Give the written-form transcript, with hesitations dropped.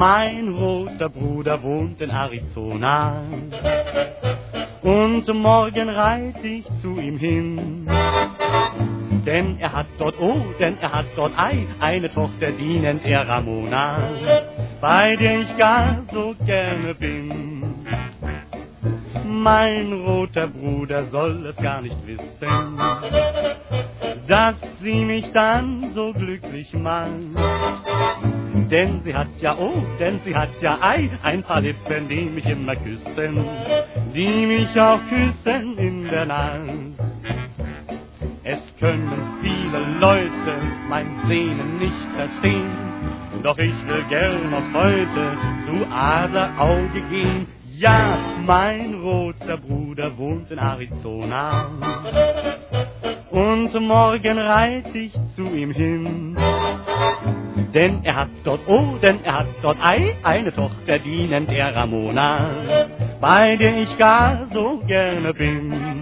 Mein roter Bruder wohnt in Arizona und morgen reite ich zu ihm hin. Denn er hat dort, eine Tochter, die nennt er Ramona, bei der ich gar so gerne bin. Mein roter Bruder soll es gar nicht wissen, dass sie mich dann so glücklich macht. Denn sie hat ja, ein paar Lippen, die mich immer küssen, die mich auch küssen in der Nacht. Es können viele Leute mein Sehnen nicht verstehen, doch ich will gern noch heute zu Adlerauge gehen. Ja, mein roter Bruder wohnt in Arizona und morgen reite ich zu ihm hin. Denn er hat dort, eine Tochter, die nennt er Ramona, bei der ich gar so gerne bin.